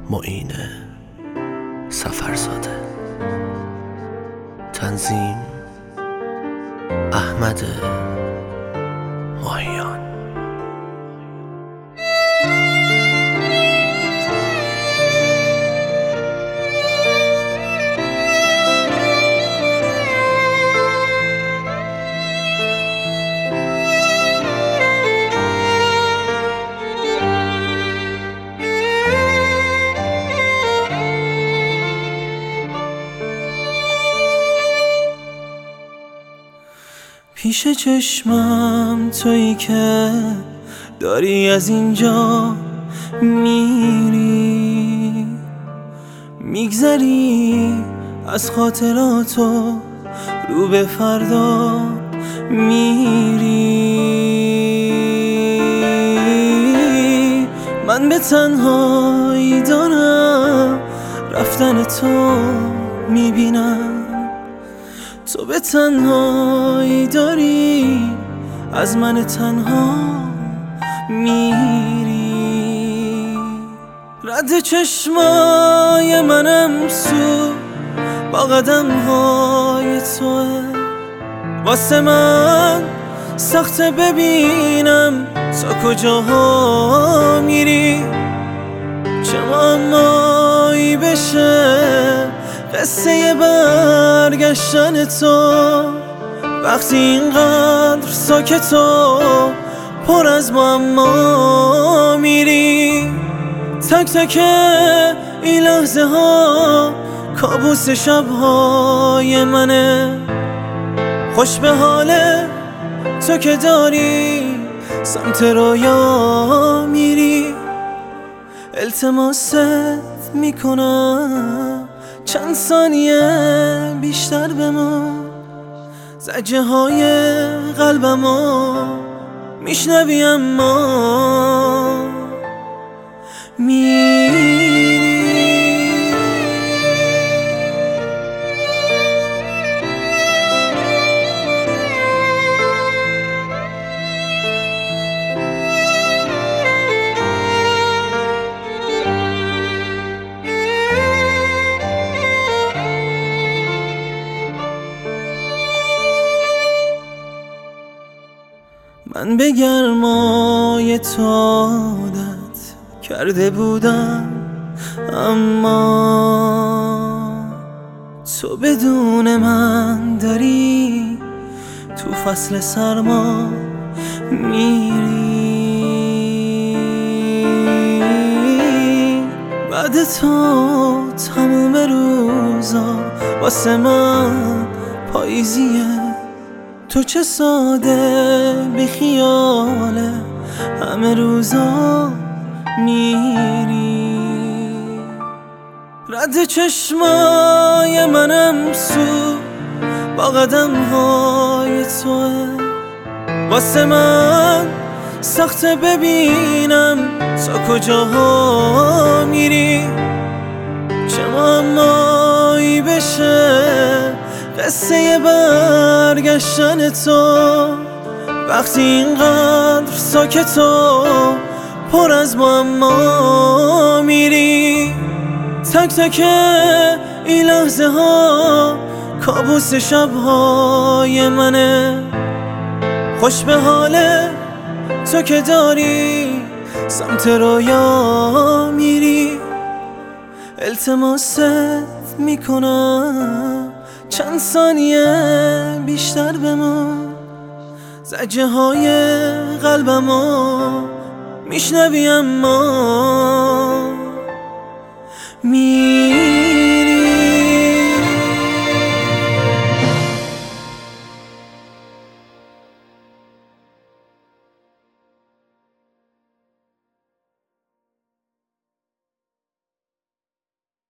معین سفرزاده. تنظیم احمد ماهیان. پیش چشمم تویی که داری از اینجا میری، میگذری از خاطراتو رو به فردا میری. من به تنهایی دارم رفتن تو میبینم، تو به تنهایی داری از من تنها میری. رد چشمای منم سو با قدم های توه، واسه من سخته ببینم تا کجاها میری. چه معمایی بشه قصه برگشتن تو وقتی اینقدر ساکت و پر از معما میری. تک تک این لحظه ها کابوس شبهای منه، خوش به حال تو که داری سمت رویا میری. التماست میکنم چند ثانیه بیشتر بمون، زجه های قلبمو میشنوی اما میری. من به گرمای تو عادت کرده بودم، اما تو بدون من داری تو فصل سرما میری. بعد تو تموم روزا واسه من پاییزیه، تو چه ساده بی خیاله همه روزا میری. رد چشمای منم سو با قدم های توه، واسه من سخته ببینم تا کجاها میری. چه معمایی بشه قصه برگشتن تو وقتی اینقدر ساکت و پر از معما میری. تک تک این لحظه ها کابوس شبهای منه، خوش به حال تو که داری سمت رویا میری. التماست میکنم چند ثانیه بیشتر بمون، زجه های قلبمو میشنوی اما